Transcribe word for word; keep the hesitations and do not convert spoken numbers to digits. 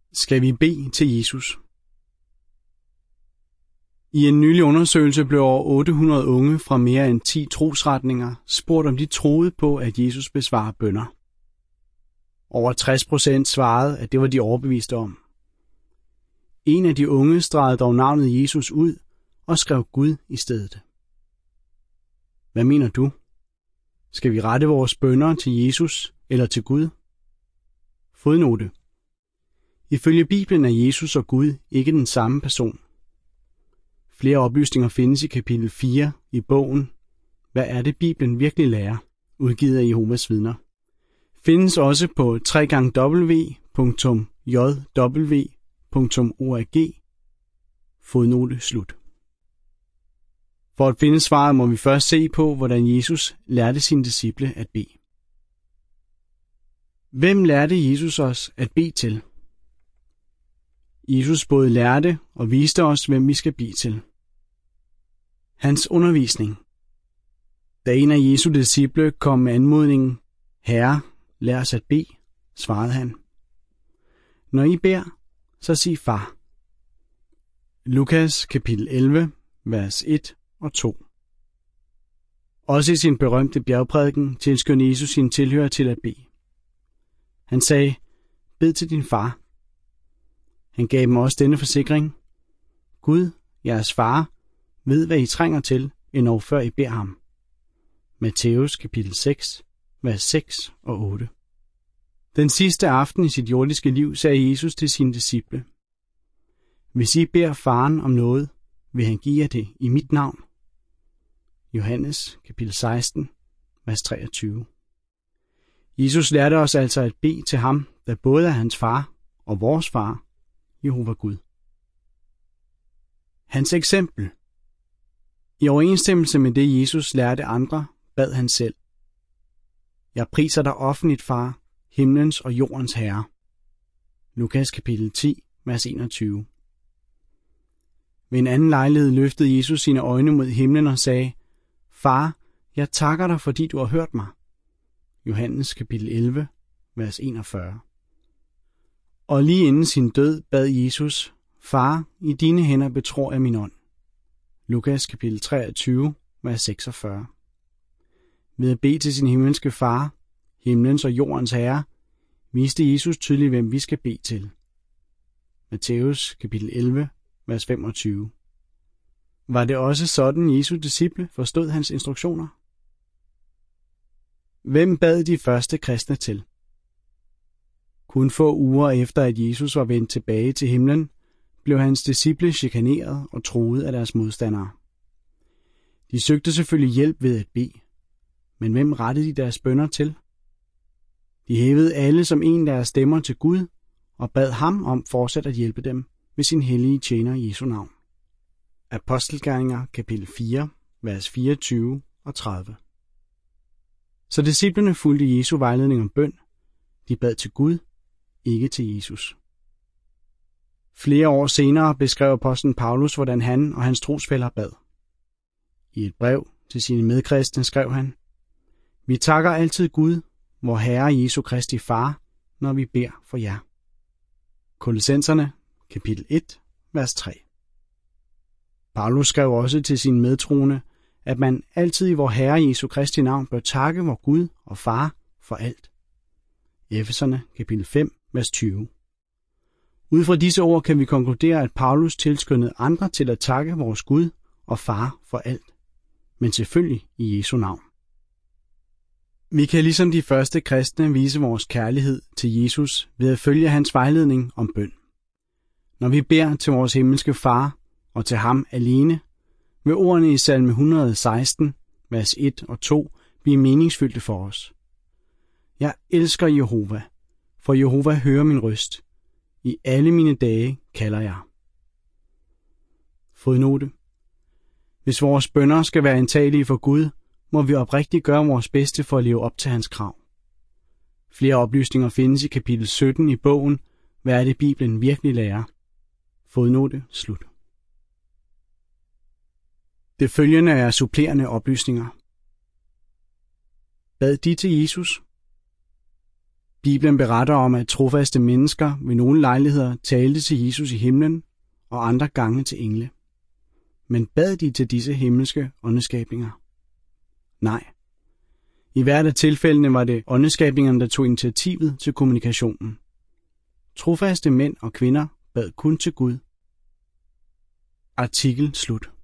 Skal vi bede til Jesus? I en nylig undersøgelse blev over otte hundrede unge fra mere end ti trosretninger spurgt, om de troede på, at Jesus besvarer bønner. Over tres procent svarede, at det var de overbeviste om. En af de unge stregede dog navnet Jesus ud og skrev Gud i stedet. Hvad mener du? Skal vi rette vores bønner til Jesus eller til Gud? Fodnote. Ifølge Bibelen er Jesus og Gud ikke den samme person. Flere oplysninger findes i kapitel fire i bogen Hvad er det Bibelen virkelig lærer? Udgivet af Jehovas Vidner. Findes også på w w w punktum j w punktum org. Fodnote slut. For at finde svaret må vi først se på, hvordan Jesus lærte sine disciple at bede. Hvem lærte Jesus os at bede til? Jesus både lærte og viste os, hvem vi skal bede til. Hans undervisning. Da en af Jesu disciple kom med anmodningen, Herre, lær os at bede, svarede han. Når I beder, så sig far. Lukas kapitel elleve, vers et og to. Også i sin berømte bjergprædiken tilskyndte Jesus sine tilhørere til at bede. Han sagde, bed til din far. Han gav dem også denne forsikring. Gud, jeres far, ved hvad I trænger til, endnu før I beder ham. Matthæus kapitel seks, vers seks og otte. Den sidste aften i sit jordiske liv sagde Jesus til sine disciple. Hvis I beder faren om noget, vil han give jer det i mit navn. Johannes kapitel seksten, vers treogtyve. Jesus lærte os altså at bede til ham, der både er hans far og vores far, Jehova Gud. Hans eksempel. I overensstemmelse med det, Jesus lærte andre, bad han selv. Jeg priser dig offentligt, far, himlens og jordens herre. Lukas kapitel ti, vers enogtyve. Ved en anden lejlighed løftede Jesus sine øjne mod himlen og sagde, Far, jeg takker dig, fordi du har hørt mig. Johannes kapitel elleve, vers enogfyrre. Og lige inden sin død bad Jesus, Far, i dine hænder betror jeg min ånd. Lukas kapitel treogtyve, vers seksogfyrre. Ved at bede til sin himmelske far, himlens og jordens herre, viste Jesus tydeligt, hvem vi skal bede til. Matthæus kapitel elleve, vers femogtyve. Var det også sådan, Jesu disciple forstod hans instruktioner? Hvem bad de første kristne til? Kun få uger efter, at Jesus var vendt tilbage til himlen, blev hans disciple chikaneret og truet af deres modstandere. De søgte selvfølgelig hjælp ved at bede, men hvem rettede de deres bønner til? De hævede alle som en deres stemmer til Gud og bad ham om fortsat at hjælpe dem ved sin hellige tjener i Jesu navn. Apostelgerninger kapitel fire, vers fireogtyve og tredive. Så disciplene fulgte Jesu vejledning om bøn. De bad til Gud, ikke til Jesus. Flere år senere beskrev apostlen Paulus, hvordan han og hans trosfæller bad. I et brev til sine medkristne skrev han, Vi takker altid Gud, vor Herre Jesu Kristi Far, når vi beder for jer. Kolossenserne, kapitel et, vers tre. Paulus skrev også til sine medtroende, at man altid i vor Herre Jesu Kristi navn bør takke vor Gud og Far for alt. Efeserne, kapitel fem, vers tyve. Ud fra disse ord kan vi konkludere, at Paulus tilskyndede andre til at takke vores Gud og Far for alt, men selvfølgelig i Jesu navn. Vi kan ligesom de første kristne vise vores kærlighed til Jesus ved at følge hans vejledning om bøn. Når vi beder til vores himmelske Far og til ham alene, vil ordene i salme et hundrede og seksten, vers et og to blive meningsfyldte for os. Jeg elsker Jehova, for Jehova hører min røst. I alle mine dage kalder jeg. Fodnote. Hvis vores bønner skal være indtagelige for Gud, må vi oprigtigt gøre vores bedste for at leve op til hans krav. Flere oplysninger findes i kapitel sytten i bogen Hvad er det Bibelen virkelig lærer? Fodnote slut. Det følgende er supplerende oplysninger. Bad de til Jesus? Bibelen beretter om, at trofaste mennesker ved nogle lejligheder talte til Jesus i himlen og andre gange til engle. Men bad de til disse himmelske åndeskabninger? Nej. I hvert af tilfældene var det åndeskabningerne, der tog initiativet til kommunikationen. Trofaste mænd og kvinder bad kun til Gud. Artikel slut.